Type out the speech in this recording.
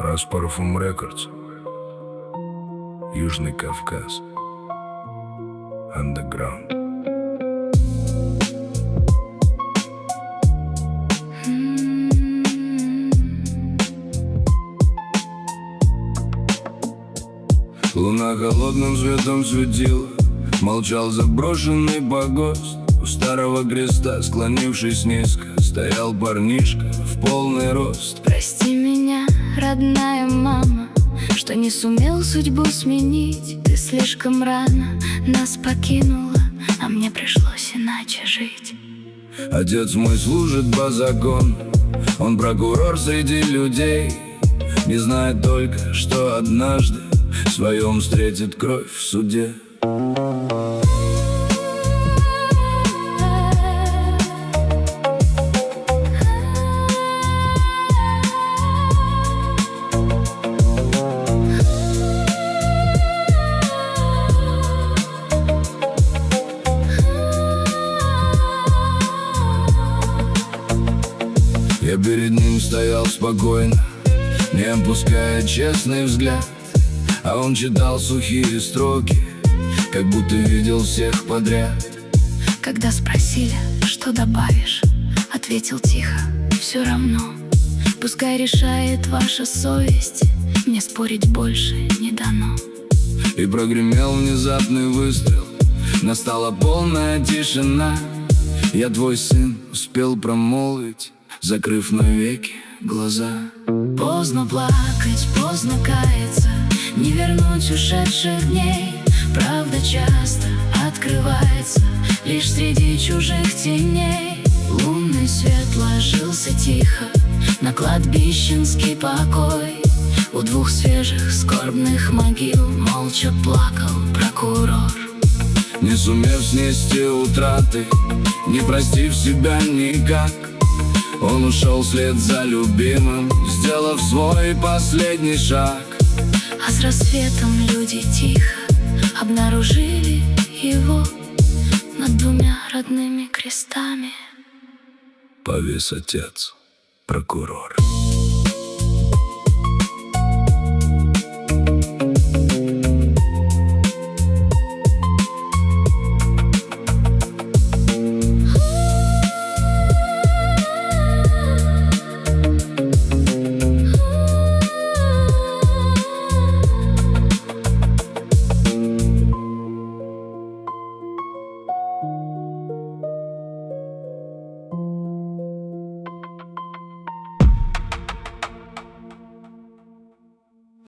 Парфум Рекордс, Южный Кавказ, Андеграунд. Луна холодным светом светила, молчал заброшенный погост. У старого креста, склонившись низко, стоял парнишка в полный рост. Прости меня, родная мама, что не сумел судьбу сменить. Ты слишком рано нас покинула, а мне пришлось иначе жить. Отец мой служит по закону, он прокурор среди людей. Не знает только, что однажды в своем встретит кровь в суде. Я перед ним стоял спокойно, не опуская честный взгляд. А он читал сухие строки, как будто видел всех подряд. Когда спросили, что добавишь, ответил тихо: все равно. Пускай решает ваша совесть, мне спорить больше не дано. И прогремел внезапный выстрел, настала полная тишина. Я твой сын, успел промолвить, закрыв навеки глаза. Поздно плакать, поздно каяться, не вернуть ушедших дней. Правда часто открывается лишь среди чужих теней. Лунный свет ложился тихо на кладбищенский покой. У двух свежих скорбных могил молча плакал прокурор. Не сумев снести утраты, не простив себя никак, он ушел вслед за любимым, сделав свой последний шаг. А с рассветом люди тихо обнаружили его над двумя родными крестами. Повис отец, прокурор.